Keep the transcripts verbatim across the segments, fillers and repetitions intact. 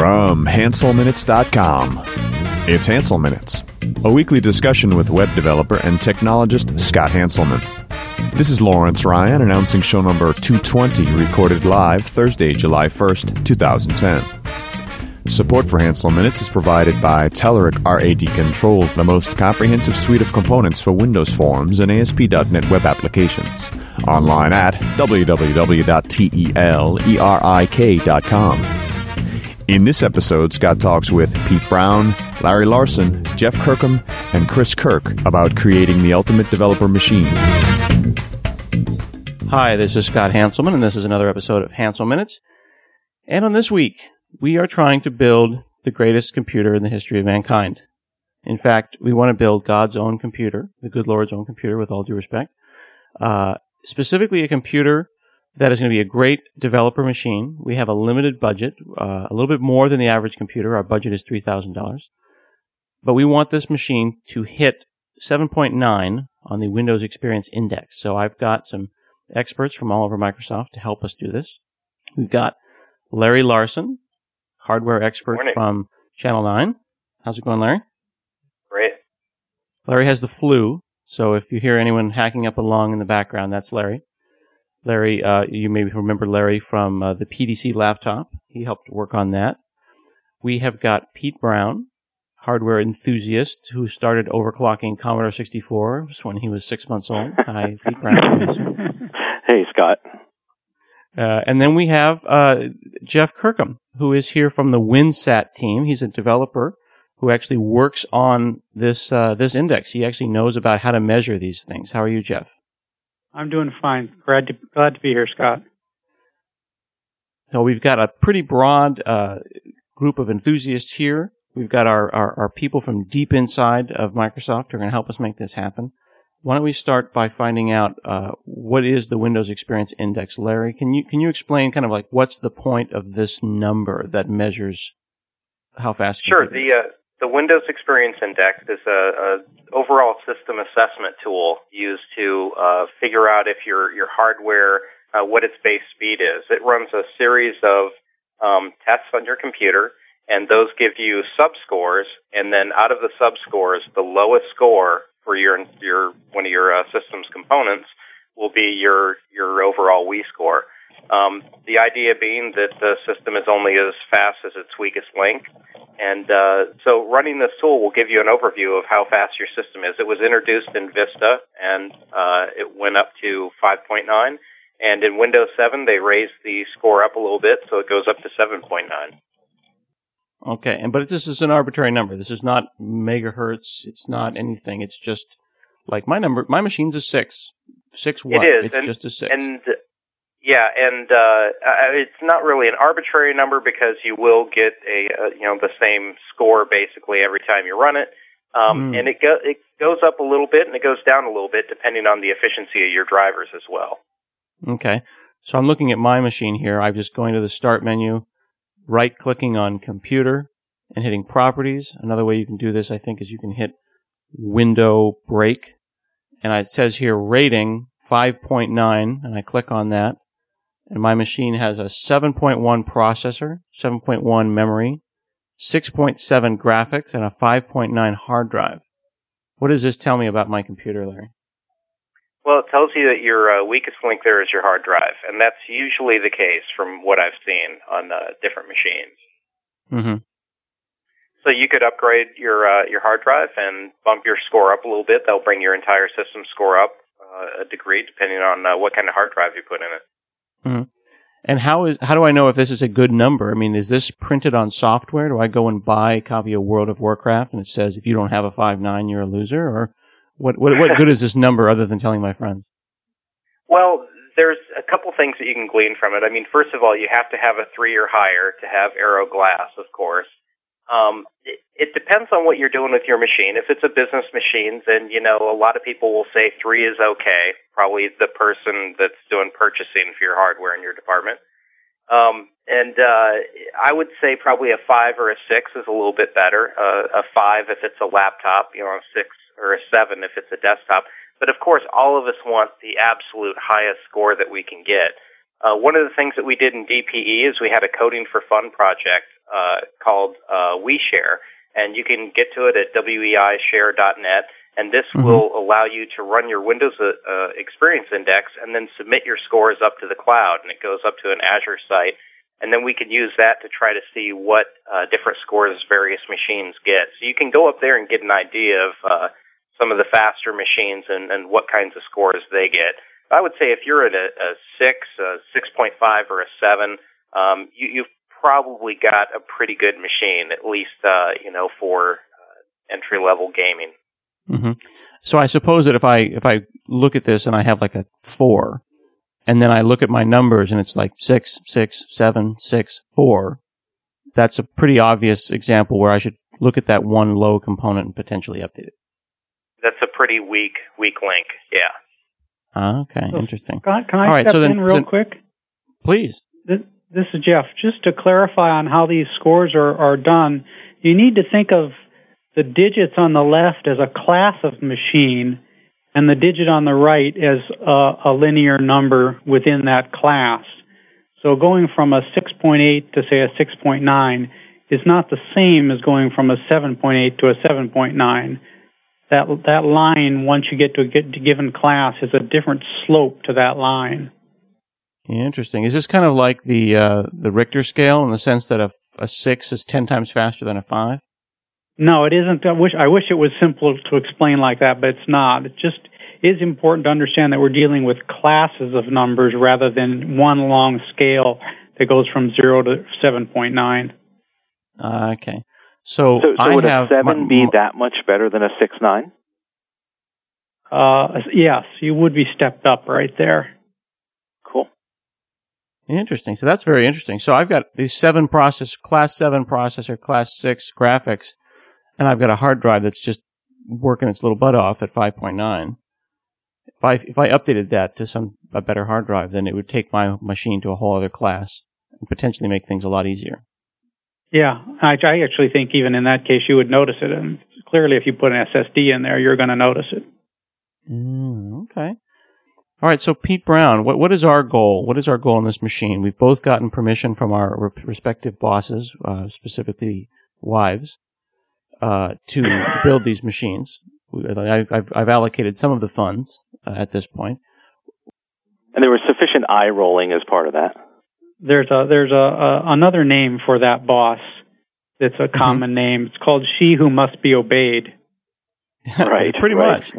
From Hansel Minutes dot com, it's Hansel Minutes, a weekly discussion with web developer and technologist Scott Hanselman. This is Lawrence Ryan announcing show number two twenty, recorded live Thursday, July first, twenty ten. Support for Hansel Minutes is provided by Telerik R A D Controls, the most comprehensive suite of components for Windows Forms and A S P dot net web applications. Online at w w w dot telerik dot com. In this episode, Scott talks with Pete Brown, Larry Larson, Jeff Kirkham, and Chris Kirk about creating the ultimate developer machine. Hi, this is Scott Hanselman, and this is another episode of Hansel Minutes. And on this week, we are trying to build the greatest computer in the history of mankind. In fact, we want to build God's own computer, the good Lord's own computer, with all due respect. Uh, specifically, a computer that is going to be a great developer machine. We have a limited budget, uh, a little bit more than the average computer. Our budget is three thousand dollars. But we want this machine to hit seven point nine on the Windows Experience Index. So I've got some experts from all over Microsoft to help us do this. We've got Larry Larson, hardware expert Morning. From Channel nine. How's it going, Larry? Great. Larry has the flu, so if you hear anyone hacking up a lung in the background, that's Larry. Larry, uh, you may remember Larry from uh, the P D C laptop. He helped work on that. We have got Pete Brown, hardware enthusiast, who started overclocking Commodore sixty-four when he was six months old. Hi, Pete Brown. Hey, Scott. Uh, and then we have uh, Jeff Kirkham, who is here from the WinSat team. He's a developer who actually works on this uh, this index. He actually knows about how to measure these things. How are you, Jeff? I'm doing fine. Glad to glad to be here, Scott. So we've got a pretty broad uh, group of enthusiasts here. We've got our, our, our people from deep inside of Microsoft who are going to help us make this happen. Why don't we start by finding out uh, what is the Windows Experience Index, Larry? Can you can you explain kind of like what's the point of this number that measures how fast? Sure. The uh, the Windows Experience Index is a, a overall system assessment tool used to uh, figure out if your your hardware uh, what its base speed is. It runs a series of um, tests on your computer, and those give you subscores. And then out of the subscores, the lowest score for your your one of your uh, system's components will be your your overall Wii score. Um, the idea being that the system is only as fast as its weakest link, and uh, so running this tool will give you an overview of how fast your system is. It was introduced in Vista, and uh, it went up to five point nine, and in Windows seven they raised the score up a little bit, so it goes up to seven point nine. Okay, and but this is an arbitrary number. This is not megahertz. It's not anything. It's just like my number. My machine's a six. Six what? It is. It's and, just a six. And yeah, and uh, it's not really an arbitrary number because you will get a, a you know the same score basically every time you run it, um, mm. and it go it goes up a little bit and it goes down a little bit depending on the efficiency of your drivers as well. Okay, so I'm looking at my machine here. I'm just going to the Start menu, right-clicking on Computer, and hitting Properties. Another way you can do this, I think, is you can hit Window Break, and it says here Rating five point nine, and I click on that. And my machine has a seven point one processor, seven point one memory, six point seven graphics, and a five point nine hard drive. What does this tell me about my computer, Larry? Well, it tells you that your uh, weakest link there is your hard drive, and that's usually the case from what I've seen on uh, different machines. Mm-hmm. So you could upgrade your uh, your hard drive and bump your score up a little bit. That'll bring your entire system score up uh, a degree, depending on uh, what kind of hard drive you put in it. Mm-hmm. And how is how do I know if this is a good number? I mean, is this printed on software? Do I go and buy a copy of World of Warcraft and it says if you don't have a five nine, you're a loser? Or what what what good is this number other than telling my friends? Well, there's a couple things that you can glean from it. I mean, first of all, you have to have a three or higher to have Aero Glass, of course. Um, it, it depends on what you're doing with your machine. If it's a business machine, then, you know, a lot of people will say three is okay. Probably the person that's doing purchasing for your hardware in your department. Um, and uh, I would say probably a five or a six is a little bit better. Uh, a five if it's a laptop, you know, a six or a seven if it's a desktop. But, of course, all of us want the absolute highest score that we can get. Uh, one of the things that we did in D P E is we had a Coding for Fun project uh, called uh, WeShare, and you can get to it at weishare dot net. And this mm-hmm. will allow you to run your Windows uh, Experience Index and then submit your scores up to the cloud. And it goes up to an Azure site. And then we can use that to try to see what uh, different scores various machines get. So you can go up there and get an idea of uh, some of the faster machines and, and what kinds of scores they get. I would say if you're at a, a six, a six point five, or a seven, um, you, you've probably got a pretty good machine, at least uh, you know for uh, entry-level gaming. Mm-hmm. So I suppose that if I if I look at this and I have like a four, and then I look at my numbers and it's like six, six, seven, six, four, that's a pretty obvious example where I should look at that one low component and potentially update it. That's a pretty weak weak link, yeah. Ah, okay, so, Can interesting. I, can I All right, step so then, in real then, quick? Please. This, this is Jeff. Just to clarify on how these scores are, are done, you need to think of the digits on the left as a class of machine, and the digit on the right as a, a linear number within that class. So going from a six point eight to, say, a six point nine is not the same as going from a seven point eight to a seven point nine. That that line, once you get to a, get to given class, is a different slope to that line. Interesting. Is this kind of like the uh, the Richter scale in the sense that a, a six is ten times faster than a five? No, it isn't. I wish I wish it was simple to explain like that, but it's not. It just is important to understand that we're dealing with classes of numbers rather than one long scale that goes from zero to seven point nine. Uh, okay. So, so, so I would have a seven my, be that much better than a six nine? Uh, yes, you would be stepped up right there. Cool. Interesting. So that's very interesting. So I've got these seven process, class seven processor, class six graphics, and I've got a hard drive that's just working its little butt off at five point nine. If I if I updated that to some a better hard drive, then it would take my machine to a whole other class and potentially make things a lot easier. Yeah, I, I actually think even in that case you would notice it. And clearly, if you put an S S D in there, you're going to notice it. Mm, okay. All right. So Pete Brown, what what is our goal? What is our goal in this machine? We've both gotten permission from our re- respective bosses, uh, specifically wives, uh, to, to build these machines. I, I've, I've allocated some of the funds uh, at this point. And there was sufficient eye rolling as part of that. There's a there's a, a another name for that boss. It's a common mm-hmm. name. It's called "She Who Must Be Obeyed." Right, pretty right. much.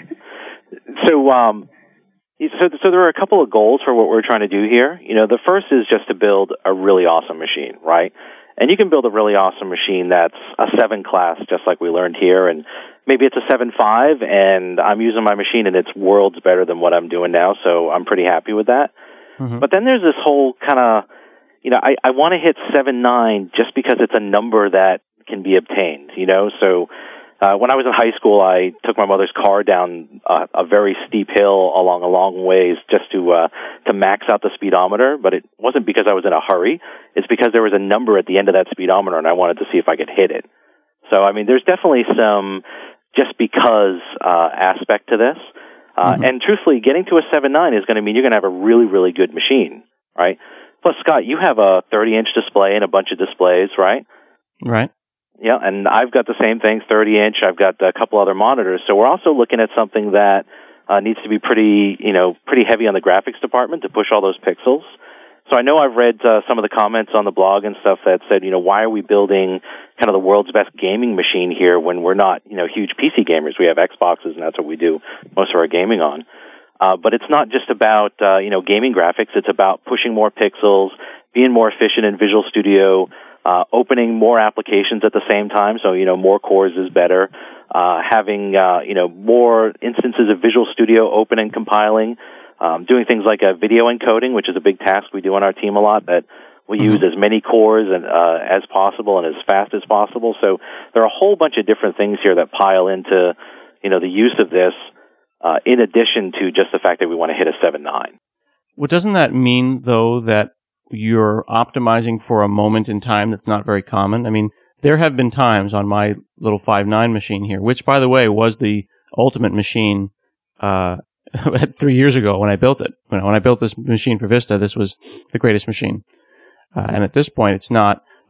so, um, so, so there are a couple of goals for what we're trying to do here. You know, the first is just to build a really awesome machine, right? And you can build a really awesome machine that's a seven class, just like we learned here, and maybe it's a seven five, and I'm using my machine and it's worlds better than what I'm doing now, so I'm pretty happy with that. Mm-hmm. But then there's this whole kind of, you know, I, I want to hit seven nine just because it's a number that can be obtained, you know? So uh, when I was in high school, I took my mother's car down uh, a very steep hill along a long ways just to uh, to max out the speedometer, but it wasn't because I was in a hurry. It's because there was a number at the end of that speedometer, and I wanted to see if I could hit it. So, I mean, there's definitely some just because uh, aspect to this. Uh, mm-hmm. And truthfully, getting to a seven nine is going to mean you're going to have a really, really good machine, right? Plus, Scott, you have a thirty inch display and a bunch of displays, right? Right. Yeah, and I've got the same thing, thirty inch. I've got a couple other monitors. So we're also looking at something that uh, needs to be pretty, you know, pretty heavy on the graphics department to push all those pixels. So I know I've read uh, some of the comments on the blog and stuff that said, you know, why are we building kind of the world's best gaming machine here when we're not, you know, huge P C gamers? We have Xboxes, and that's what we do most of our gaming on. Uh, but it's not just about, uh, you know, gaming graphics. It's about pushing more pixels, being more efficient in Visual Studio, uh, opening more applications at the same time. So, you know, more cores is better. Uh, having, uh, you know, more instances of Visual Studio open and compiling. Um, doing things like uh, video encoding, which is a big task we do on our team a lot, that we mm-hmm. use as many cores and, uh, as possible and as fast as possible. So there are a whole bunch of different things here that pile into, you know, the use of this, uh, in addition to just the fact that we want to hit a seven nine. Well, doesn't that mean, though, that you're optimizing for a moment in time that's not very common? I mean, there have been times on my little five nine machine here, which, by the way, was the ultimate machine, uh, three years ago when I built it. You know, when I built this machine for Vista, this was the greatest machine. Uh, and at this point, it's not. But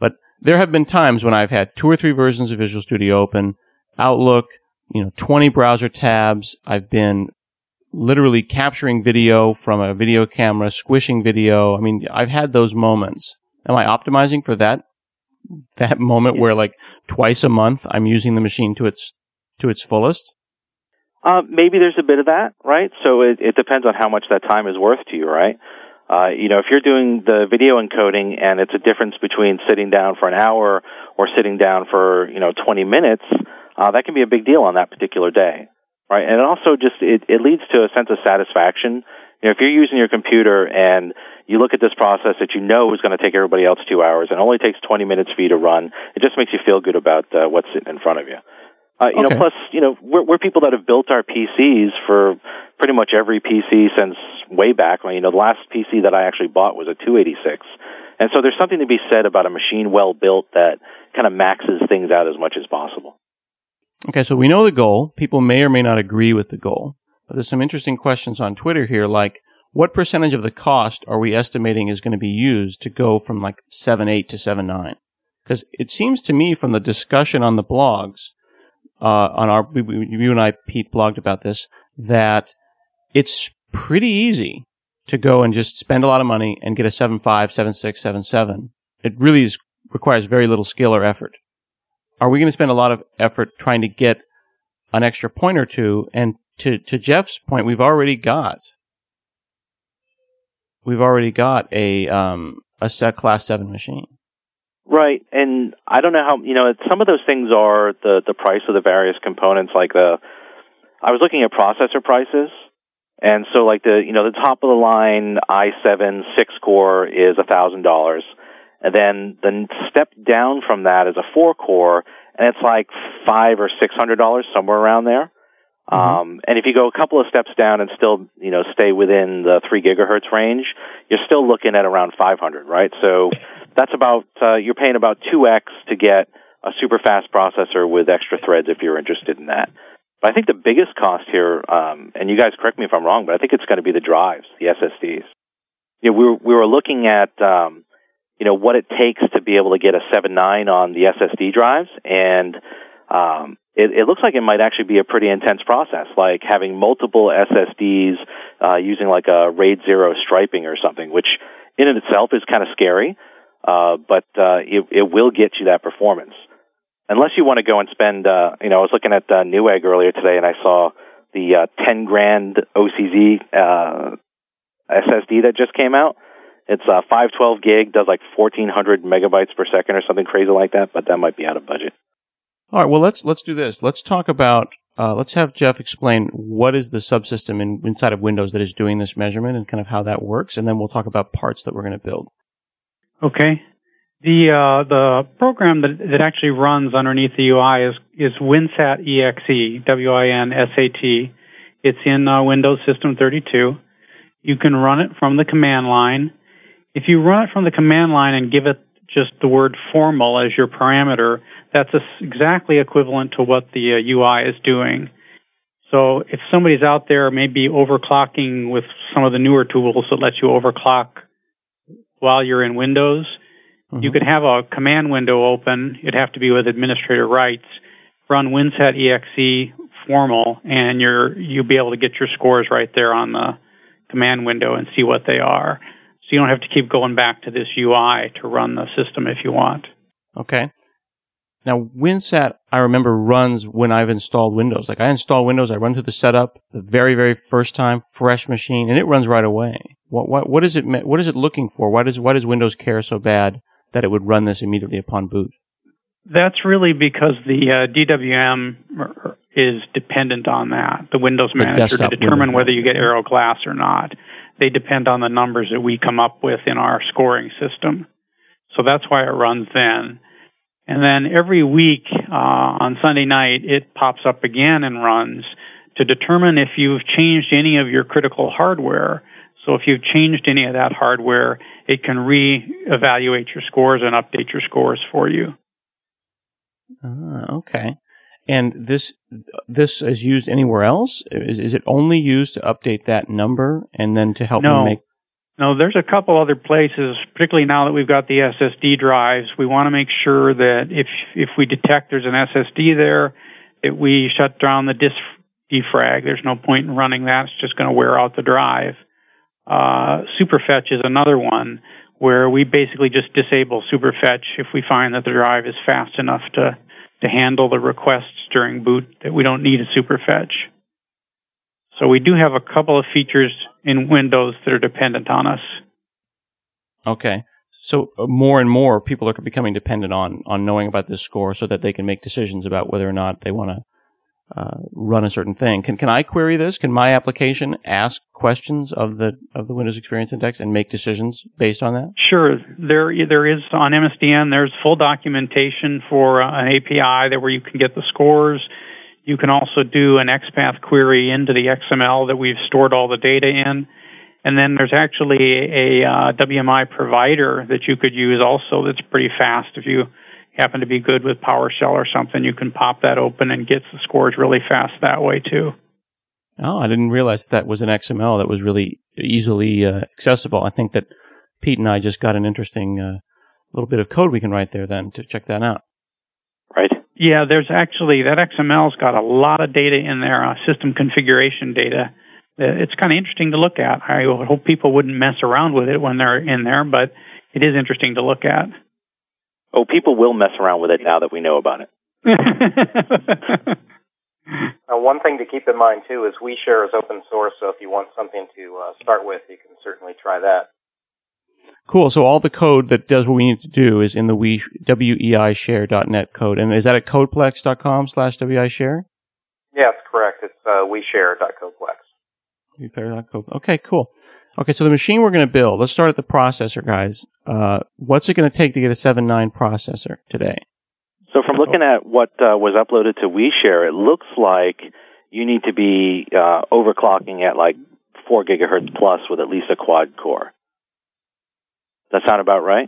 there have been times when I've had two or three versions of Visual Studio open, Outlook, you know, twenty browser tabs. I've been literally capturing video from a video camera, squishing video. I mean, I've had those moments. Am I optimizing for that that moment where, like, twice a month I'm using the machine to its to its fullest? Uh, maybe there's a bit of that, right? So it, it depends on how much that time is worth to you, right? Uh, you know, if you're doing the video encoding and it's a difference between sitting down for an hour or sitting down for, you know, twenty minutes, uh, that can be a big deal on that particular day, right? And it also just, it, it leads to a sense of satisfaction. You know, if you're using your computer and you look at this process that you know is going to take everybody else two hours and only takes twenty minutes for you to run, it just makes you feel good about uh, what's sitting in front of you. Uh, you okay. know, plus, you know, we're, we're people that have built our P Cs for pretty much every P C since way back. You know, the last P C that I actually bought was a two eighty-six. And so there's something to be said about a machine well built that kind of maxes things out as much as possible. Okay, so we know the goal. People may or may not agree with the goal. But there's some interesting questions on Twitter here, like, what percentage of the cost are we estimating is going to be used to go from like seven point eight to seven point nine? Because it seems to me from the discussion on the blogs, uh, on our, we, we, you and I, Pete, blogged about this, that it's pretty easy to go and just spend a lot of money and get a seven point five, seven point six, seven point seven. It really is, requires very little skill or effort. Are we going to spend a lot of effort trying to get an extra point or two? And to, to Jeff's point, we've already got We've already got a um, a set class seven machine. Right, and I don't know how, you know, some of those things are the, the price of the various components, like the, I was looking at processor prices, and so like the, you know, the top of the line i seven six core is one thousand dollars, and then the step down from that is a four core, and it's like five or six hundred dollars, somewhere around there. Mm-hmm. Um, and if you go a couple of steps down and still, you know, stay within the three gigahertz range, you're still looking at around five hundred, right? So that's about, uh, you're paying about two X to get a super fast processor with extra threads if you're interested in that. But I think the biggest cost here, um, and you guys correct me if I'm wrong, but I think it's going to be the drives, the S S Ds. You know, we were, we were looking at, um, you know, what it takes to be able to get a seven point nine on the S S D drives, and, um, It, it looks like it might actually be a pretty intense process, like having multiple S S Ds uh, using like a RAID zero striping or something, which in and itself is kind of scary, uh, but uh, it, it will get you that performance. Unless you want to go and spend, uh, you know, I was looking at uh, Newegg earlier today, and I saw the uh, ten grand O C Z uh, S S D that just came out. It's uh, five twelve gig, does like fourteen hundred megabytes per second or something crazy like that, but that might be out of budget. All right, well, let's let's do this. Let's talk about, uh, let's have Jeff explain what is the subsystem in, inside of Windows that is doing this measurement and kind of how that works, and then we'll talk about parts that we're going to build. Okay. The uh, the program that, that actually runs underneath the U I is, is WinSat E X E, W I N S A T. It's in uh, Windows System thirty-two. You can run it from the command line. If you run it from the command line and give it just the word formal as your parameter, that's exactly equivalent to what the uh, U I is doing. So if somebody's out there maybe overclocking with some of the newer tools that let you overclock while you're in Windows, mm-hmm. you could have a command window open. It'd have to be with administrator rights. Run WinSat E X E formal, and you're, you'll be able to get your scores right there on the command window and see what they are. So you don't have to keep going back to this U I to run the system if you want. Okay. Now, WinSat, I remember, runs when I've installed Windows. Like, I install Windows, I run through the setup the very, very first time, fresh machine, and it runs right away. What, what, what is it, what is it looking for? Why does, why does Windows care so bad that it would run this immediately upon boot? That's really because the uh, D W M is dependent on that, the Windows the Manager, to determine Windows whether you get Aero Glass or not. They depend on the numbers that we come up with in our scoring system. So that's why it runs then. And then every week uh, on Sunday night, it pops up again and runs to determine if you've changed any of your critical hardware. So if you've changed any of that hardware, it can re-evaluate your scores and update your scores for you. Ah, okay. And this this is used anywhere else? Is, is it only used to update that number and then to help no. me make... No, there's a couple other places, particularly now that we've got the S S D drives. We want to make sure that if if we detect there's an S S D there, that we shut down the disk defrag. There's no point in running that. It's just going to wear out the drive. Uh, Superfetch is another one where we basically just disable Superfetch if we find that the drive is fast enough to, to handle the requests during boot that we don't need a Superfetch. So we do have a couple of features in Windows that are dependent on us. Okay. So uh, more and more people are becoming dependent on, on knowing about this score so that they can make decisions about whether or not they want to uh, run a certain thing. Can can I query this? Can my application ask questions of the of the Windows Experience Index and make decisions based on that? Sure. There there is on M S D N, there's full documentation for uh, an A P I there where you can get the scores. You can also do an XPath query into the X M L that we've stored all the data in. And then there's actually a uh, W M I provider that you could use also that's pretty fast. If you happen to be good with PowerShell or something, you can pop that open and get the scores really fast that way too. Oh, I didn't realize that was an X M L that was really easily uh, accessible. I think that Pete and I just got an interesting uh, little bit of code we can write there then to check that out. Right. Yeah, there's actually, that X M L's got a lot of data in there, uh, system configuration data. It's kind of interesting to look at. I hope people wouldn't mess around with it when they're in there, but it is interesting to look at. Oh, people will mess around with it now that we know about it. Uh, one thing to keep in mind, too, is WeShare is open source, so if you want something to uh, start with, you can certainly try that. Cool. So all the code that does what we need to do is in the we, weishare dot net code. And is that at codeplex.com slash weishare? Yes, correct. It's uh, weshare dot codeplex. Okay, cool. Okay, so the machine we're going to build, let's start at the processor, guys. Uh, what's it going to take to get a seven nine processor today? So from looking at what uh, was uploaded to WeShare, it looks like you need to be uh, overclocking at like four gigahertz plus with at least a quad core. Does that sound about right?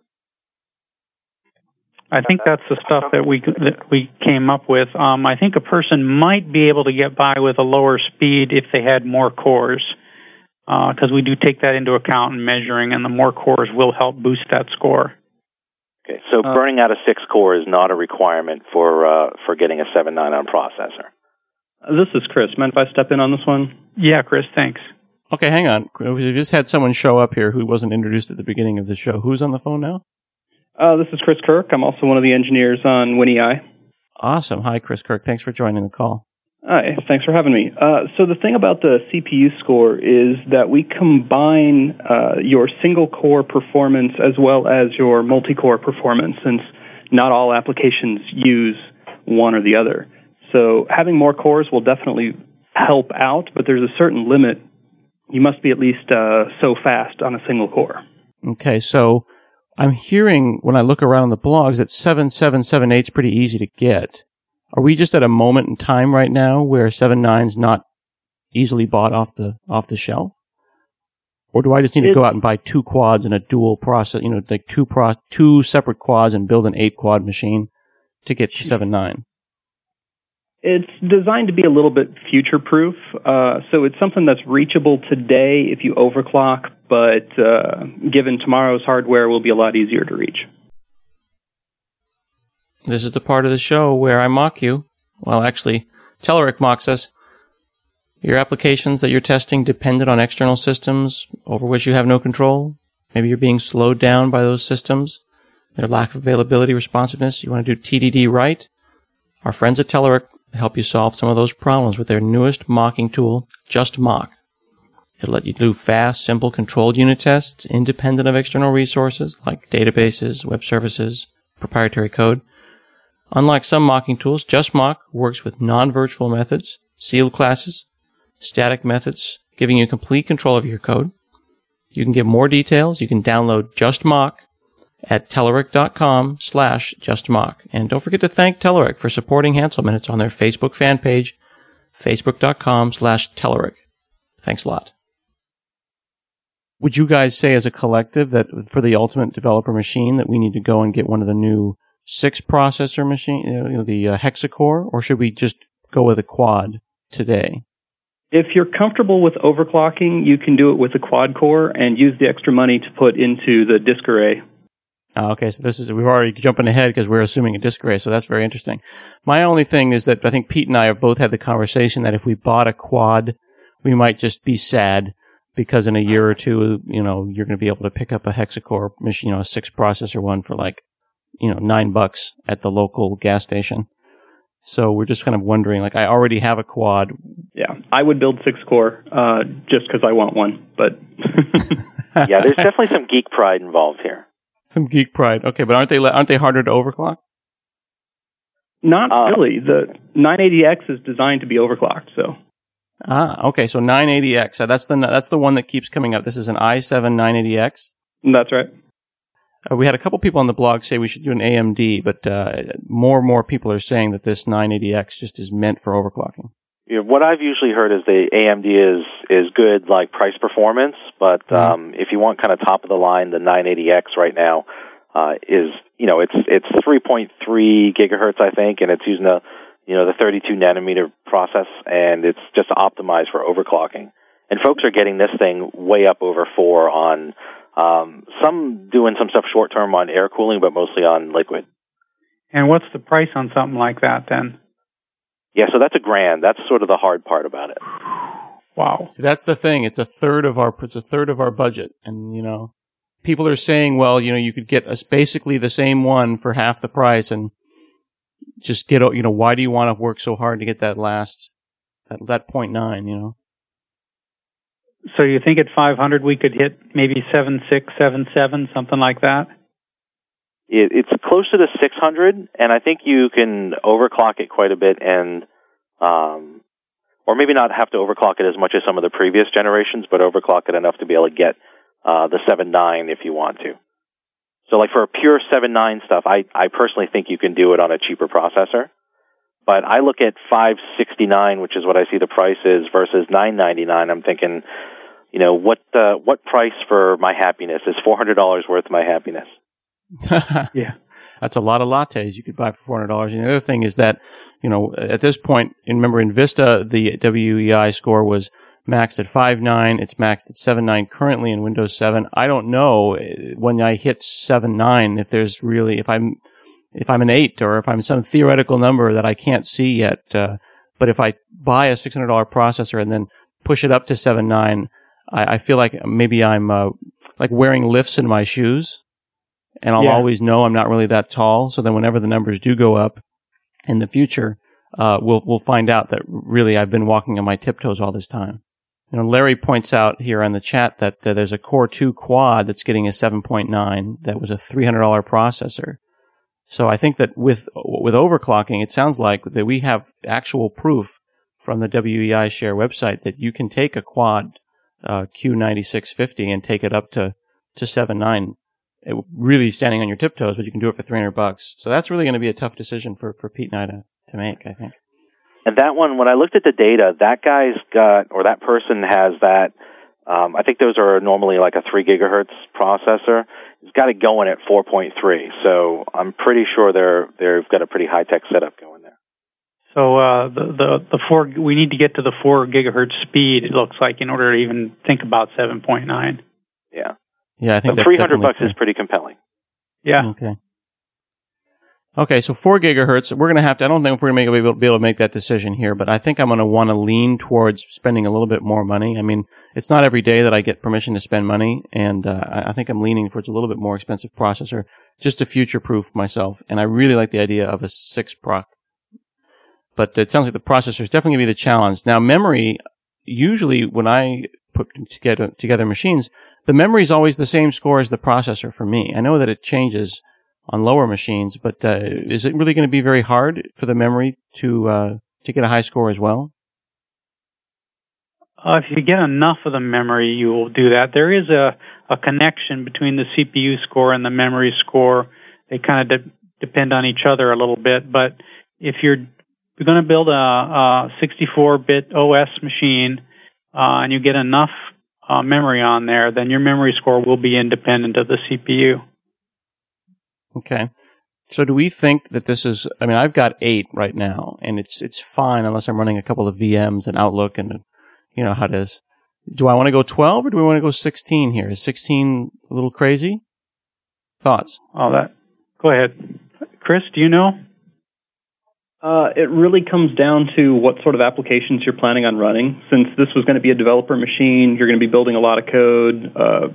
I think that's the stuff that we that we came up with. Um, I think a person might be able to get by with a lower speed if they had more cores, because uh, we do take that into account in measuring, and the more cores will help boost that score. Okay, so uh, burning out a six core is not a requirement for uh, for getting a seven nine on processor. This is Chris. Mind if I step in on this one? Yeah, Chris, thanks. Okay, hang on. We just had someone show up here who wasn't introduced at the beginning of the show. Who's on the phone now? Uh, this is Chris Kirk. I'm also one of the engineers on WinEI. Awesome. Hi, Chris Kirk. Thanks for joining the call. Hi. Thanks for having me. Uh, so the thing about the C P U score is that we combine uh, your single-core performance as well as your multi-core performance, since not all applications use one or the other. So having more cores will definitely help out, but there's a certain limit. You must be at least uh, so fast on a single core. Okay, so I'm hearing when I look around the blogs that seven seven seven eight is pretty easy to get. Are we just at a moment in time right now where seven nine's not easily bought off the off the shelf? Or do I just need to go out and buy two quads and a dual process, you know, like two pro, two separate quads and build an eight quad machine to get to seven nine? It's designed to be a little bit future-proof, uh, so it's something that's reachable today if you overclock, but uh, given tomorrow's hardware, will be a lot easier to reach. This is the part of the show where I mock you. Well, actually, Telerik mocks us. Your applications that you're testing dependent on external systems over which you have no control. Maybe you're being slowed down by those systems, their lack of availability, responsiveness. You want to do T D D right? Our friends at Telerik help you solve some of those problems with their newest mocking tool, JustMock. It'll let you do fast, simple, controlled unit tests independent of external resources like databases, web services, proprietary code. Unlike some mocking tools, JustMock works with non-virtual methods, sealed classes, static methods, giving you complete control of your code. You can get more details. You can download JustMock at Telerik.com slash JustMock. And don't forget to thank Telerik for supporting Hansel Minutes on their Facebook fan page, Facebook.com slash Telerik. Thanks a lot. Would you guys say as a collective that for the ultimate developer machine that we need to go and get one of the new six processor machine, you know, the uh, hexacore, or should we just go with a quad today? If you're comfortable with overclocking, you can do it with a quad core and use the extra money to put into the disk array. Oh, okay, so this is, we're already jumping ahead because we're assuming a disk array, so that's very interesting. My only thing is that I think Pete and I have both had the conversation that if we bought a quad, we might just be sad because in a year or two, you know, you're going to be able to pick up a hexacore machine, you know, a six processor one for like, you know, nine bucks at the local gas station. So we're just kind of wondering, like, I already have a quad. Yeah, I would build six core uh, just because I want one, but... Yeah, there's definitely some geek pride involved here. Some geek pride. Okay, but aren't they aren't they harder to overclock? Not uh, really. The nine eighty X is designed to be overclocked, so... Ah, okay, so nine eighty X. That's the that's the one that keeps coming up. This is an i seven nine eighty X? That's right. Uh, we had a couple people on the blog say we should do an A M D, but uh, more and more people are saying that this nine eighty X just is meant for overclocking. Yeah, what I've usually heard is the A M D is is good, like price performance, but mm-hmm. um, if you want kind of top of the line, the nine eighty X right now uh, is, you know, it's it's three point three gigahertz, I think, and it's using a, you know, the thirty-two nanometer process, and it's just optimized for overclocking. And folks are getting this thing way up over four on. Um, some doing some stuff short term on air cooling, but mostly on liquid. And what's the price on something like that then? Yeah, so that's a grand. That's sort of the hard part about it. Wow. See, that's the thing. It's a third of our it's a third of our budget, and you know, people are saying, well, you know, you could get us basically the same one for half the price, and just get, you know, why do you want to work so hard to get that last that that point nine? You know. So you think at five hundred we could hit maybe seven six, seven seven, something like that? It, it's closer to six hundred, and I think you can overclock it quite a bit, and um, or maybe not have to overclock it as much as some of the previous generations, but overclock it enough to be able to get uh, the seven nine if you want to. So, like for a pure seven nine stuff, I I personally think you can do it on a cheaper processor. But I look at five sixty-nine, which is what I see the price is, versus nine ninety-nine. I'm thinking, you know, what uh, what price for my happiness? Is four hundred dollars worth my happiness? Yeah, that's a lot of lattes you could buy for four hundred dollars. And the other thing is that, you know, at this point, remember in Vista, the W E I score was maxed at five nine. It's maxed at seven nine currently in Windows seven. I don't know when I hit seven nine if there's really, if I'm if I'm an eight or if I'm some theoretical number that I can't see yet. Uh, but if I buy a six hundred dollars processor and then push it up to seven nine, I, I feel like maybe I'm uh, like wearing lifts in my shoes, and I'll yeah. always know I'm not really that tall. So then whenever the numbers do go up in the future, uh, we'll we'll find out that really I've been walking on my tiptoes all this time. You know, Larry points out here on the chat that uh, there's a Core two quad that's getting a seven point nine that was a three hundred dollars processor. So I think that with with overclocking, it sounds like that we have actual proof from the W E I Share website that you can take a quad uh, Q ninety-six fifty and take it up to to seven nine, it, really standing on your tiptoes, but you can do it for three hundred bucks. So that's really going to be a tough decision for, for Pete and I to, to make, I think. And that one, when I looked at the data, that guy's got, or that person has that, um, I think those are normally like a three gigahertz processor. It's got it going at four point three, so I'm pretty sure they're they've got a pretty high tech setup going there. So uh, the the the four we need to get to the four gigahertz speed. It looks like in order to even think about seven point nine. Yeah, yeah, I think so three hundred bucks fair. Is pretty compelling. Yeah. Okay. Okay, so four gigahertz. We're going to have to. I don't think we're going to be able, be able to make that decision here, but I think I'm going to want to lean towards spending a little bit more money. I mean, it's not every day that I get permission to spend money, and uh, I think I'm leaning towards a little bit more expensive processor just to future-proof myself. And I really like the idea of a six proc, but it sounds like the processor is definitely going to be the challenge. Now, memory. Usually, when I put together together machines, the memory is always the same score as the processor for me. I know that it changes on lower machines, but uh, is it really going to be very hard for the memory to uh, to get a high score as well? Uh, if you get enough of the memory, you will do that. There is a, a connection between the C P U score and the memory score. They kind of de- depend on each other a little bit, but if you're, you're going to build a, a sixty-four bit O S machine uh, and you get enough uh, memory on there, then your memory score will be independent of the C P U. Okay. So do we think that this is, I mean, I've got eight right now, and it's it's fine unless I'm running a couple of V Ms and Outlook and, you know, how does, do I want to go twelve or do we want to go sixteen here? Is sixteen a little crazy? Thoughts? Oh, that. Go ahead. Chris, do you know? Uh, it really comes down to what sort of applications you're planning on running. Since this was going to be a developer machine, you're going to be building a lot of code. Uh,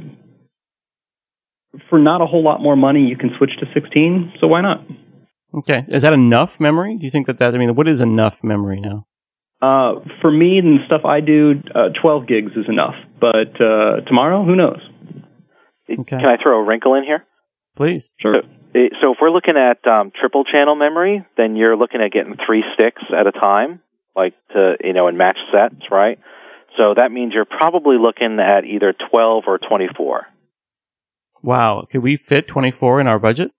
for not a whole lot more money, you can switch to sixteen, so why not? Okay. Is that enough memory? Do you think that that, I mean, what is enough memory now? Uh, for me and stuff I do, uh, twelve gigs is enough. But uh, tomorrow, who knows? Okay. Can I throw a wrinkle in here? Please. Sure. So, so if we're looking at um, triple channel memory, then you're looking at getting three sticks at a time, like to, you know, in match sets, right? So that means you're probably looking at either twelve or twenty-four. Wow. Could we fit twenty-four in our budget?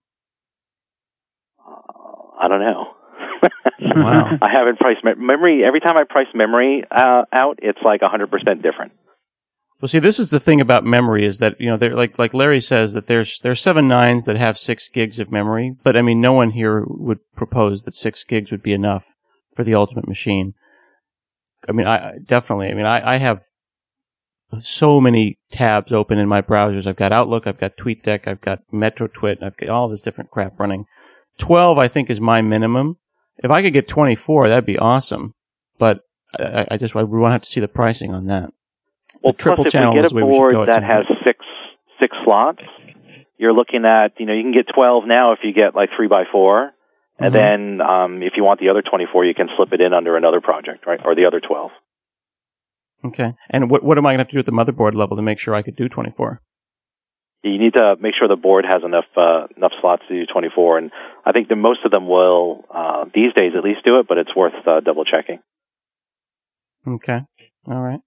Uh, I don't know. Wow. I haven't priced me- memory. Every time I price memory uh, out, it's like one hundred percent different. Well, see, this is the thing about memory is that, you know, they're like, like Larry says that there's, there's seven nines that have six gigs of memory, but I mean, no one here would propose that six gigs would be enough for the ultimate machine. I mean, I definitely, I mean, I, I have so many tabs open in my browsers. I've got Outlook, I've got TweetDeck, I've got MetroTwit, I've got all this different crap running. twelve, I think, is my minimum. If I could get twenty-four, that'd be awesome. But I, I just, I would want to have to see the pricing on that. Well, the triple plus if channel we get is a the way we should board go, it that seems has like. six six slots, you're looking at, you know, you can get twelve now if you get like three by four, and Mm-hmm. then um, if you want the other twenty-four, you can slip it in under another project, right, or the other twelve. Okay. And what what am I going to have to do at the motherboard level to make sure I could do twenty-four? You need to make sure the board has enough uh, enough slots to do twenty-four, and I think that most of them will uh, these days at least do it, but it's worth uh, double checking. Okay. All right.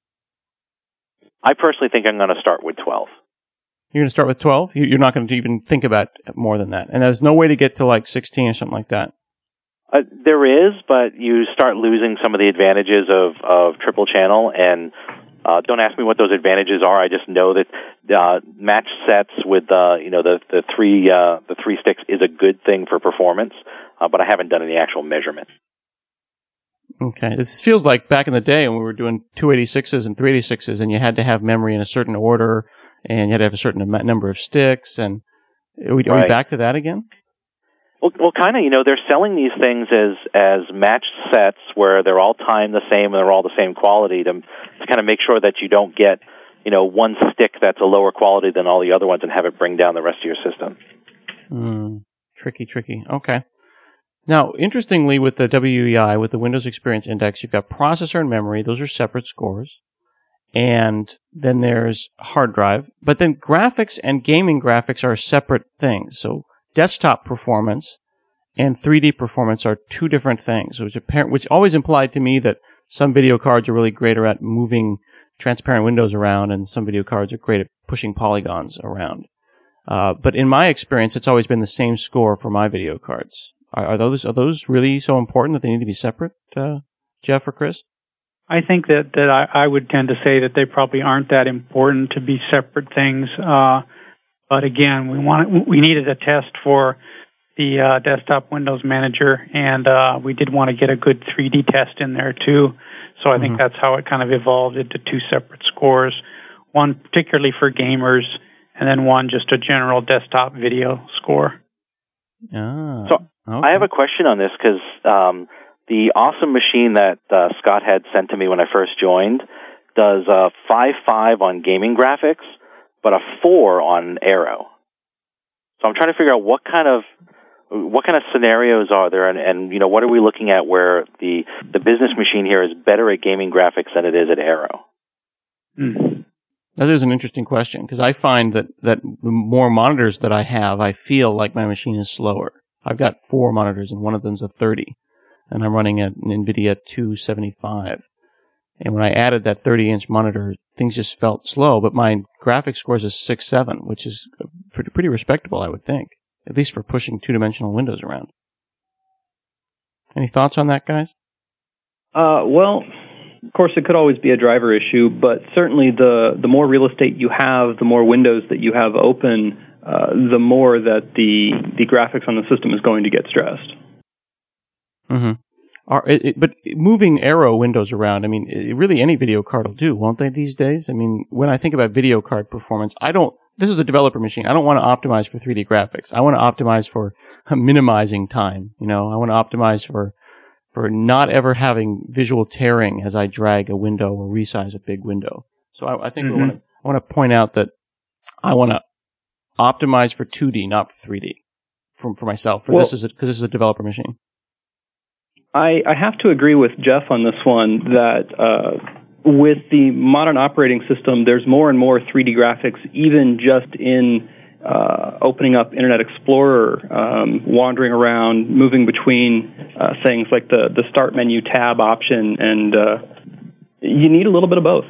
I personally think I'm going to start with twelve. You're going to start with twelve? You're not going to even think about more than that. And there's no way to get to like sixteen or something like that. Uh, there is, but you start losing some of the advantages of, of triple channel, and uh, don't ask me what those advantages are. I just know that uh, match sets with uh, you know the the three uh, the three sticks is a good thing for performance, uh, but I haven't done any actual measurement. Okay. This feels like back in the day when we were doing two eighty-sixes and three eighty-sixes, and you had to have memory in a certain order, and you had to have a certain am- number of sticks. And are we, are Right. we back to that again? Well, well, kind of. You know, they're selling these things as as matched sets where they're all timed the same and they're all the same quality to to kind of make sure that you don't get, you know, one stick that's a lower quality than all the other ones and have it bring down the rest of your system. Mm, tricky, tricky. Okay. Now, interestingly, with the W E I, with the Windows Experience Index, you've got processor and memory. Those are separate scores. And then there's hard drive. But then graphics and gaming graphics are separate things. So desktop performance and three D performance are two different things, which, apparent, which always implied to me that some video cards are really great at moving transparent windows around, and some video cards are great at pushing polygons around. Uh, but in my experience, it's always been the same score for my video cards. Are, are those are those really so important that they need to be separate, uh, Jeff or Chris? I think that, that I, I would tend to say that they probably aren't that important to be separate things. Uh, but again, we want we needed a test for the uh, desktop Windows Manager, and uh, we did want to get a good three D test in there too. So I mm-hmm. think that's how it kind of evolved into two separate scores, one particularly for gamers, and then one just a general desktop video score. Ah, so okay. I have a question on this because um, the awesome machine that uh, Scott had sent to me when I first joined does a five five on gaming graphics, but a four on Aero. So I'm trying to figure out what kind of what kind of scenarios are there, and, and you know, what are we looking at where the the business machine here is better at gaming graphics than it is at Aero? Mm. That is an interesting question, because I find that, that the more monitors that I have, I feel like my machine is slower. I've got four monitors, and one of them's a thirty, and I'm running an NVIDIA two seventy-five. And when I added that thirty-inch monitor, things just felt slow, but my graphics score is a six seven, which is pretty, pretty respectable, I would think, at least for pushing two-dimensional windows around. Any thoughts on that, guys? Uh, well... Of course, it could always be a driver issue, but certainly the, the more real estate you have, the more windows that you have open, uh, the more that the the graphics on the system is going to get stressed. Mm-hmm. Are, it, it, but moving Aero windows around, I mean, it, really any video card will do, won't they, these days? I mean, when I think about video card performance, I don't, this is a developer machine. I don't want to optimize for three D graphics. I want to optimize for minimizing time. You know, I want to optimize for, for not ever having visual tearing as I drag a window or resize a big window. So I, I think mm-hmm. I want to, I want to point out that I want to optimize for two D, not for three D for, for myself. For well, this is because this is a developer machine. I, I have to agree with Jeff on this one that uh, with the modern operating system, there's more and more three D graphics, even just in uh, opening up Internet Explorer, um, wandering around, moving between uh, things like the, the Start menu tab option, and uh, you need a little bit of both.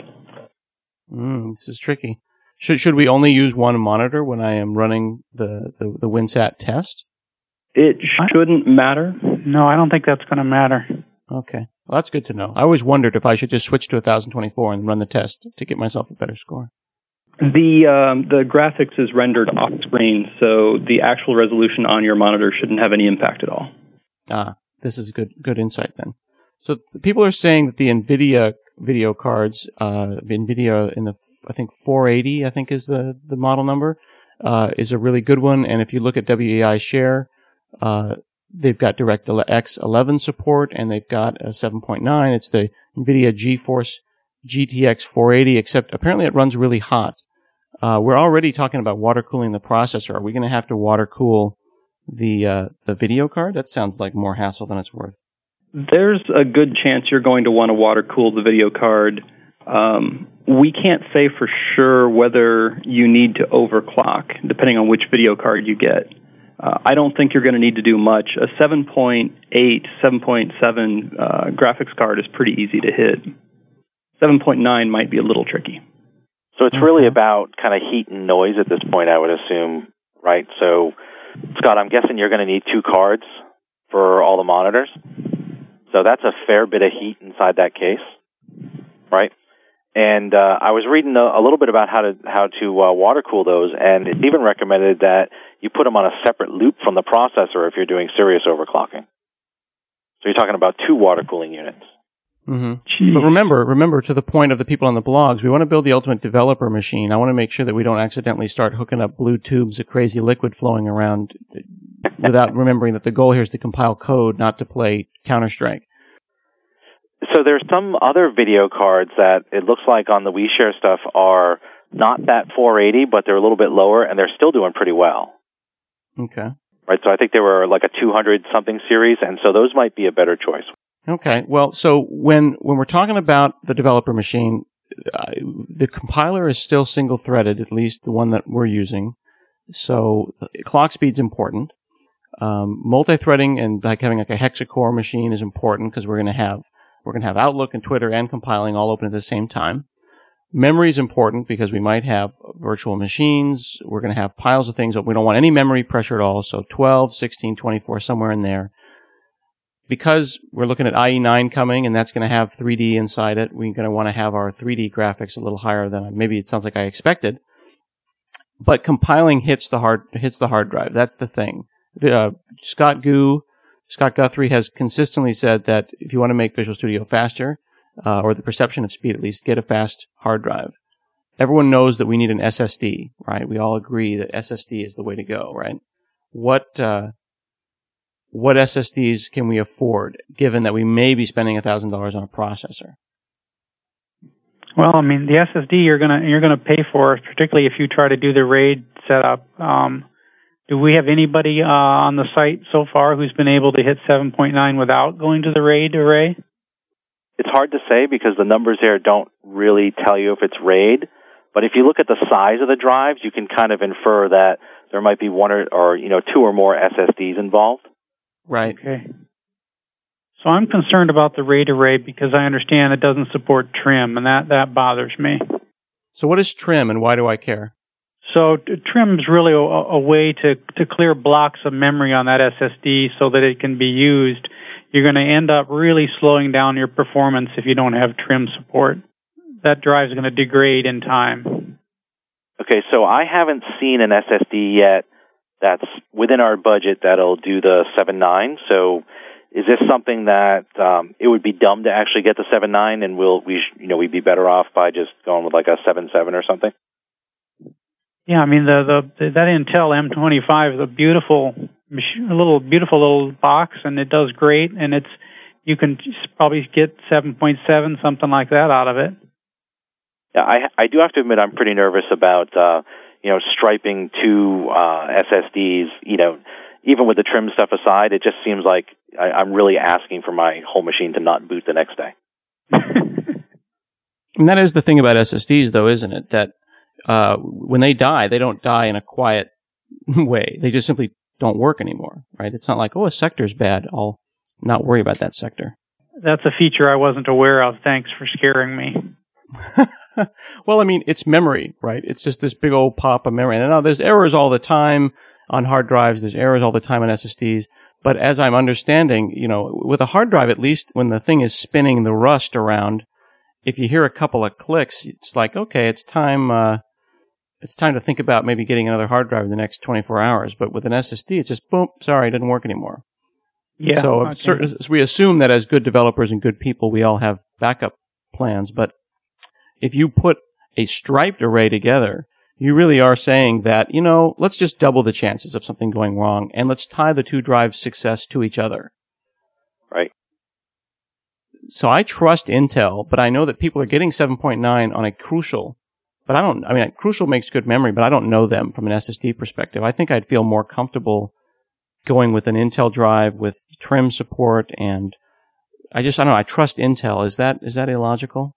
Mm, this is tricky. Should should we only use one monitor when I am running the, the, the WinSat test? It shouldn't matter. No, I don't think that's going to matter. Okay. Well, that's good to know. I always wondered if I should just switch to ten twenty-four and run the test to get myself a better score. The um, the graphics is rendered off screen, so the actual resolution on your monitor shouldn't have any impact at all. Ah, this is good good insight then. So the people are saying that the NVIDIA video cards, uh, NVIDIA in the, I think four eighty, I think is the, the model number, uh, is a really good one. And if you look at W E I Share, uh, they've got DirectX eleven support, and they've got a seven point nine. It's the NVIDIA GeForce G T X four eighty, except apparently it runs really hot. Uh, we're already talking about water cooling the processor. Are we going to have to water cool the uh, the video card? That sounds like more hassle than it's worth. There's a good chance you're going to want to water cool the video card. Um, we can't say for sure whether you need to overclock, depending on which video card you get. Uh, I don't think you're going to need to do much. A seven point eight, seven point seven uh, graphics card is pretty easy to hit. seven point nine might be a little tricky. So it's really about kind of heat and noise at this point, I would assume, right? So, Scott, I'm guessing you're going to need two cards for all the monitors. So that's a fair bit of heat inside that case, right? And uh, I was reading a, a little bit about how to how to uh, water cool those, and it's even recommended that you put them on a separate loop from the processor if you're doing serious overclocking. So you're talking about two water cooling units. Mm-hmm. But remember, remember to the point of the people on the blogs, we want to build the ultimate developer machine. I want to make sure that we don't accidentally start hooking up blue tubes of crazy liquid flowing around without remembering that the goal here is to compile code, not to play Counter-Strike. So there's some other video cards that it looks like on the WeShare stuff are not that four eighty, but they're a little bit lower, and they're still doing pretty well. Okay. Right, so I think they were like a two hundred something series, and so those might be a better choice. Okay. Well, so when when we're talking about the developer machine, uh, the compiler is still single-threaded, at least the one that we're using. So clock speed's important. Um, multi-threading and like having like a hexacore machine is important because we're going to have we're going to have Outlook and Twitter and compiling all open at the same time. Memory is important because we might have virtual machines. We're going to have piles of things. We don't want any memory pressure at all. So twelve, sixteen, twenty-four, somewhere in there. Because we're looking at I E nine coming, and that's going to have three D inside it, we're going to want to have our three D graphics a little higher than maybe it sounds like I expected. But compiling hits the hard hits the hard drive. That's the thing. Uh, Scott Gu, Scott Guthrie has consistently said that if you want to make Visual Studio faster, uh, or the perception of speed at least, get a fast hard drive. Everyone knows that we need an S S D, right? We all agree that S S D is the way to go, right? What uh, what S S Ds can we afford, given that we may be spending one thousand dollars on a processor? Well, I mean, the S S D you're gonna you're gonna pay for, particularly if you try to do the RAID setup. Um, do we have anybody uh, on the site so far who's been able to hit seven point nine without going to the RAID array? It's hard to say because the numbers there don't really tell you if it's RAID. But if you look at the size of the drives, you can kind of infer that there might be one or, or you know two or more S S Ds involved. Right. Okay. So I'm concerned about the RAID array because I understand it doesn't support trim, and that, that bothers me. So what is trim, and why do I care? So t- trim is really a, a way to, to clear blocks of memory on that S S D so that it can be used. You're going to end up really slowing down your performance if you don't have trim support. That drive is going to degrade in time. Okay, so I haven't seen an S S D yet that's within our budget that'll do the seven nine. So is this something that um, it would be dumb to actually get the seven nine, and we'll we sh- you know we'd be better off by just going with like a seven seven or something? Yeah, I mean the the that Intel M twenty-five is a beautiful machine, a little beautiful little box, and it does great, and it's you can probably get seven point seven, something like that, out of it. Yeah, I I do have to admit I'm pretty nervous about uh, you know striping two uh, S S Ds. You know, even with the trim stuff aside, it just seems like I, I'm really asking for my whole machine to not boot the next day. And that is the thing about S S Ds, though, isn't it? That uh, when they die, they don't die in a quiet way. They just simply don't work anymore, right? It's not like, oh, a sector's bad, I'll not worry about that sector. That's a feature I wasn't aware of. Thanks for scaring me. Well, I mean, it's memory, right? It's just this big old pop of memory. And I know there's errors all the time on hard drives. There's errors all the time on S S Ds. But as I'm understanding, you know, with a hard drive, at least when the thing is spinning the rust around, if you hear a couple of clicks, it's like, okay, it's time, uh, it's time to think about maybe getting another hard drive in the next twenty-four hours. But with an S S D, it's just, boom, sorry, it doesn't work anymore. Yeah. So okay. certain, we assume that as good developers and good people, we all have backup plans. But if you put a striped array together, you really are saying that, you know, let's just double the chances of something going wrong, and let's tie the two drives' success to each other. Right. So I trust Intel, but I know that people are getting seven point nine on a Crucial. But I don't, I mean, Crucial makes good memory, but I don't know them from an S S D perspective. I think I'd feel more comfortable going with an Intel drive with trim support, and I just, I don't know, I trust Intel. Is that, is that illogical?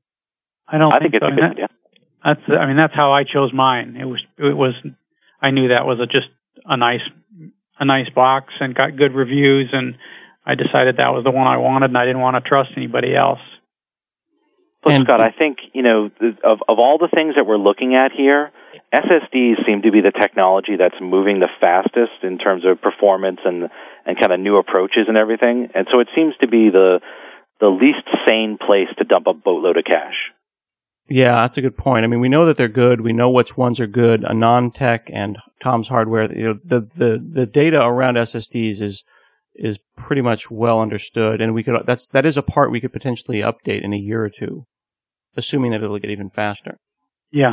I don't I think, think it's so. a good idea. That's, I mean, that's how I chose mine. It was, it was, I knew that was a, just a nice, a nice box and got good reviews, and I decided that was the one I wanted, and I didn't want to trust anybody else. Plus, And- Scott, I think, you know, th- of, of all the things that we're looking at here, S S Ds seem to be the technology that's moving the fastest in terms of performance and, and kind of new approaches and everything. And so it seems to be the the least sane place to dump a boatload of cash. Yeah, that's a good point. I mean, we know that they're good. We know which ones are good. AnandTech and Tom's Hardware. You know, the the the data around S S Ds is is pretty much well understood, and we could that's that is a part we could potentially update in a year or two, assuming that it'll get even faster. Yeah.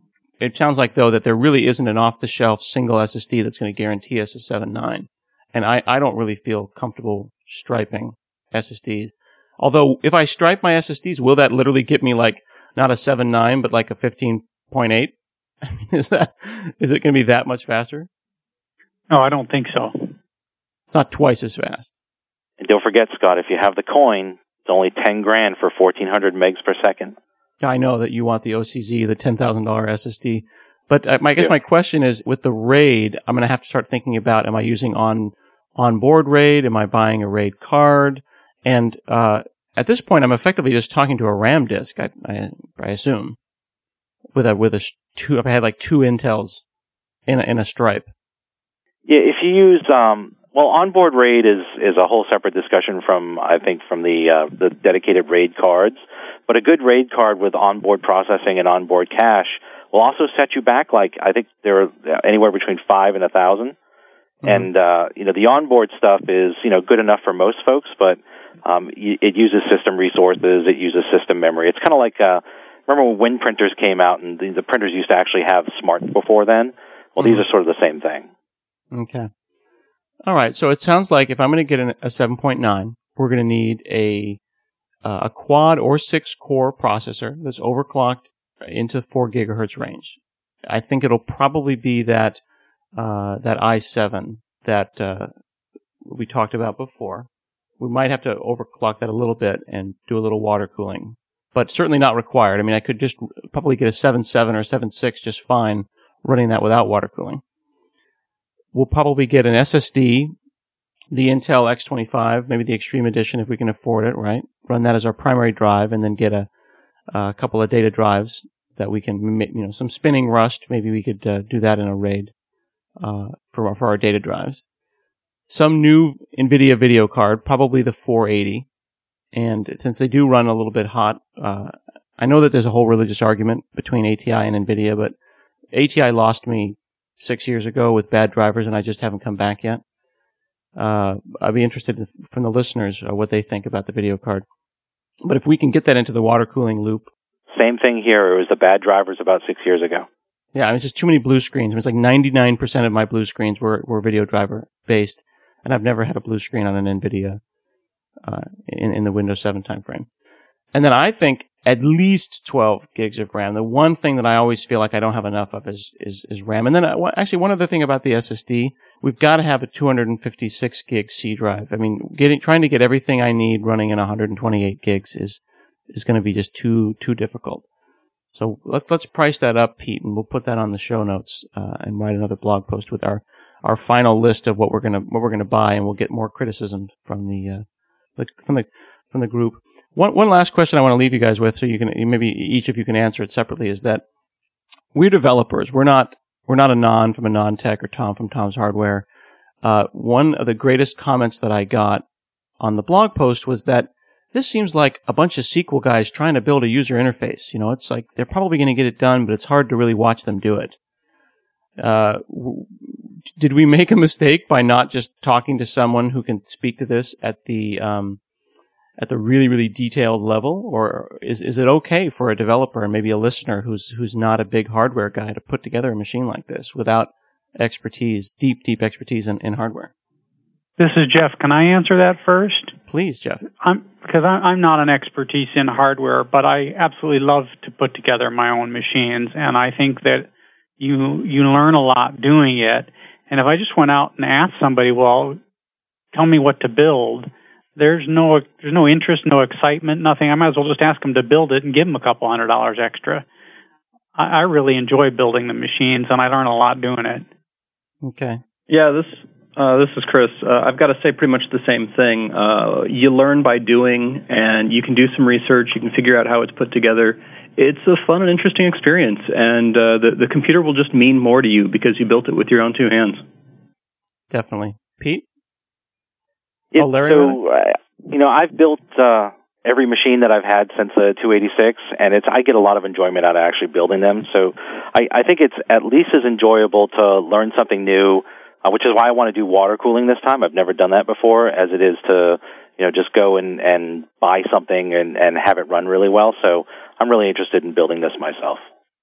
It sounds like, though, that there really isn't an off-the-shelf single S S D that's going to guarantee us a seven nine, and I I don't really feel comfortable striping S S Ds. Although, if I stripe my S S Ds, will that literally get me like not a seven nine, but like a fifteen point eight? I mean, is that is it going to be that much faster? No, I don't think so. It's not twice as fast. And don't forget, Scott, if you have the coin, it's only ten grand for fourteen hundred megs per second. I know that you want the O C Z, the ten thousand dollars S S D, but I, I guess Yeah. my question is, with the RAID, I'm going to have to start thinking about: am I using on onboard RAID? Am I buying a RAID card? And uh, at this point, I'm effectively just talking to a RAM disk. I, I, I assume with a with a two. If I had like two Intels in a, in a stripe. Yeah, if you use um, well, onboard RAID is is a whole separate discussion from I think from the uh, the dedicated RAID cards. But a good RAID card with onboard processing and onboard cache will also set you back like I think they're anywhere between five and a thousand. Mm-hmm. And uh, you know the onboard stuff is you know good enough for most folks, but um, it uses system resources, it uses system memory. It's kind of like uh, remember when wind printers came out and the, the printers used to actually have smarts before then. Well, Mm-hmm. these are sort of the same thing. Okay. All right. So it sounds like if I'm going to get an, a seven point nine, we're going to need a uh, a quad or six core processor that's overclocked into four gigahertz range. I think it'll probably be that uh, that i seven that uh, we talked about before. We might have to overclock that a little bit and do a little water cooling, but certainly not required. I mean, I could just probably get a seven seven or seven six just fine running that without water cooling. We'll probably get an S S D, the Intel X twenty-five, maybe the Extreme Edition if we can afford it, right? Run that as our primary drive, and then get a, a couple of data drives that we can, you know, some spinning Rust. Maybe we could uh, do that in a RAID uh, for our, for our data drives. Some new NVIDIA video card, probably the four eighty. And since they do run a little bit hot, uh, I know that there's a whole religious argument between A T I and NVIDIA, but A T I lost me six years ago with bad drivers, and I just haven't come back yet. Uh, I'd be interested in, from the listeners uh, what they think about the video card. But if we can get that into the water cooling loop. Same thing here. It was the bad drivers about six years ago. Yeah, I mean, it's just too many blue screens. I mean, it's like ninety-nine percent of my blue screens were, were video driver based, and I've never had a blue screen on an NVIDIA uh, in, in the Windows seven timeframe. And then I think at least twelve gigs of RAM. The one thing that I always feel like I don't have enough of is is, is RAM. And then uh, actually, one other thing about the S S D, we've got to have a two hundred fifty-six gig C drive. I mean, getting trying to get everything I need running in one hundred twenty-eight gigs is is going to be just too too difficult. So let's let's price that up, Pete, and we'll put that on the show notes uh, and write another blog post with our, our final list of what we're gonna what we're gonna buy, and we'll get more criticism from the uh, from the from the group. One one last question I want to leave you guys with, so you can maybe each of you can answer it separately, is that we're developers. We're not we're not Anon from Anon Tech or Tom from Tom's Hardware. Uh, one of the greatest comments that I got on the blog post was that this seems like a bunch of S Q L guys trying to build a user interface. You know, it's like they're probably going to get it done, but it's hard to really watch them do it. Uh, w- did we make a mistake by not just talking to someone who can speak to this at the um, at the really, really detailed level, or is is it okay for a developer and maybe a listener who's who's not a big hardware guy to put together a machine like this without expertise, deep, deep expertise in, in hardware? This is Jeff. Can I answer that first? Please, Jeff. I'm because I'm not an expertise in hardware, but I absolutely love to put together my own machines, and I think that you you learn a lot doing it. And if I just went out and asked somebody, well, tell me what to build, there's no there's no interest, no excitement, nothing. I might as well just ask them to build it and give them a couple hundred dollars extra. I, I really enjoy building the machines, and I learn a lot doing it. Okay. Yeah, this. Uh, this is Chris. Uh, I've got to say pretty much the same thing. Uh, you learn by doing, and you can do some research. You can figure out how it's put together. It's a fun and interesting experience, and uh, the, the computer will just mean more to you because you built it with your own two hands. Definitely. Pete? It, oh, Larry? So, uh, you know, I've built uh, every machine that I've had since the two eighty-six, and it's I get a lot of enjoyment out of actually building them. So I, I think it's at least as enjoyable to learn something new, Uh, which is why I want to do water cooling this time. I've never done that before, as it is to, you know, just go and, and buy something and, and have it run really well. So I'm really interested in building this myself.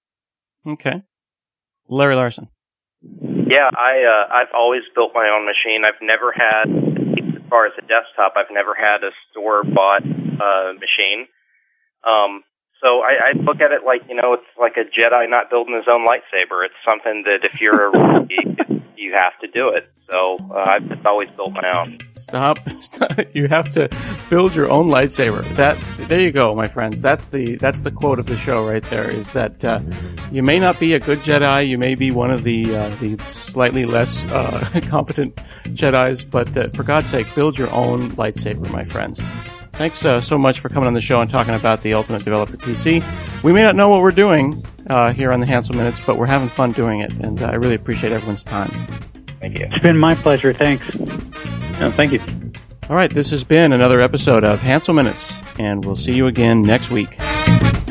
Okay. Larry Larson. Yeah, I, uh, I've always built my own machine. I've never had, as far as a desktop, I've never had a store-bought uh, machine. Um, So I, I look at it like, you know, it's like a Jedi not building his own lightsaber. It's something that if you're a rookie, you have to do it. So uh, I've just always built my own. Stop. Stop. You have to build your own lightsaber. That there you go, my friends. That's the that's the quote of the show right there. Is that uh, you may not be a good Jedi, you may be one of the uh, the slightly less uh, competent Jedis, but uh, for God's sake, build your own lightsaber, my friends. Thanks uh, so much for coming on the show and talking about the Ultimate Developer P C. We may not know what we're doing uh, here on the Hansel Minutes, but we're having fun doing it, and uh, I really appreciate everyone's time. Thank you. It's been my pleasure. Thanks. Yeah, thank you. All right, this has been another episode of Hansel Minutes, and we'll see you again next week.